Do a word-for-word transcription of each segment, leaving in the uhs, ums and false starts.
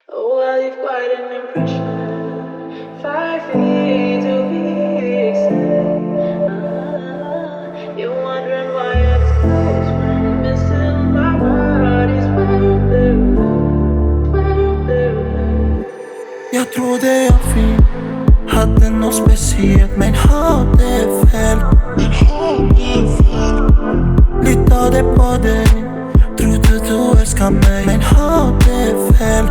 Oh, well, you've quite an impression. Five feet to be exact. Uh, you're wondering why I'm close when you're missing my body's worth the ride, worth the ride. Jag trodde jag fick hade något speciellt men hade fel. Litade på dig, trodde du älskar mig men hade fel.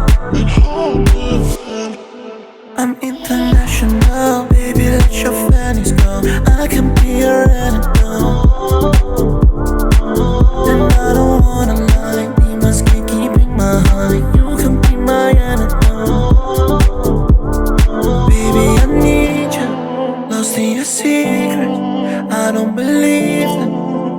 I'm international, baby let your fannies go. I can be your antidote. And I don't wanna lie, we must keep keeping my high. You can be my antidote. Baby I need you, lost in your secret. I don't believe them.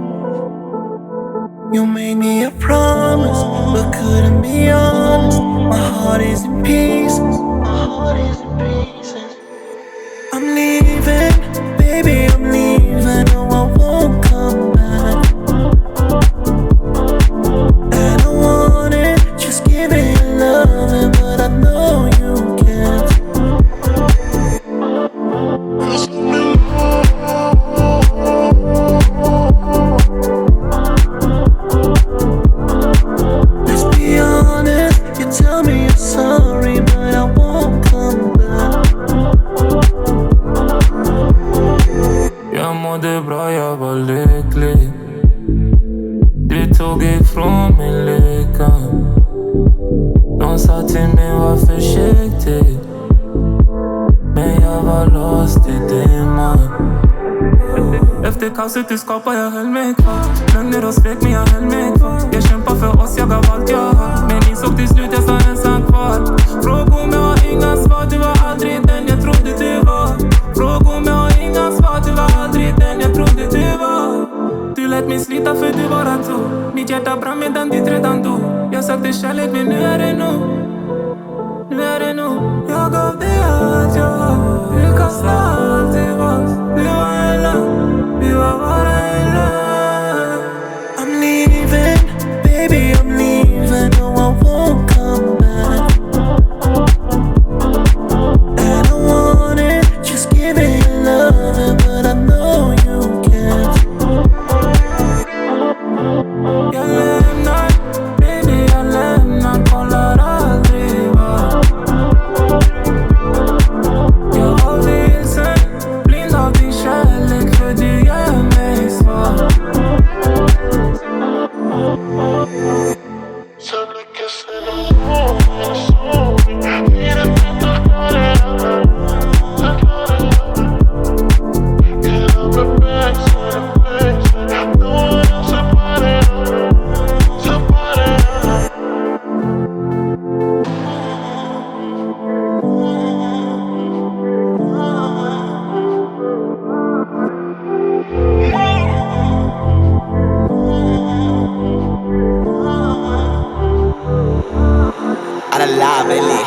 You made me a promise, but couldn't be honest. My heart is in pieces. My heart is in pieces. I'm leaving, baby, I'm leaving. No, I won't come back. And I want it, just give me your loving, but I know you can't. Let's be honest, you tell me you're sorry, but I won't come back. Jag mådde bra, jag var lycklig. Du tog ifrån min lycka. De sa till mig var försiktig, men jag var lost i dimman. Efter kaoset du skapade, jag höll mig kvar. Lögner och svek, men jag höll mig kvar. Jag kämpade för oss, jag gav allt jag har. Men insåg till slut, jag står ensam kvar. Frågor men jag har inga svar. Du var aldrig den jag trodde du var. Frågor men jag har inga svar. Du var aldrig den jag trodde du var. Du lät mig slita för du bara tog. Mitt hjärta brann medan ditt redan dog. Jag sökte kärlek men nu är det nog. Nu är det nog. Jag gav dig allt jag har. Du kastade allt i vas. Vi var hela, vi var bara hela. I'm leaving, baby, I'm leaving. No, I won't come back. And I want it, just give me your loving, but I know you can't. Jag lämnar, baby, jag lämnar. Kollar aldrig bak. Jag var vilsen, blind av din kärlek, för du gör mig svag. Så mycket sen jag såg mig. I den väntan har det alla. Jag klarar det. Get on the backside of backside. No one else somebody. Somebody. Alla la belle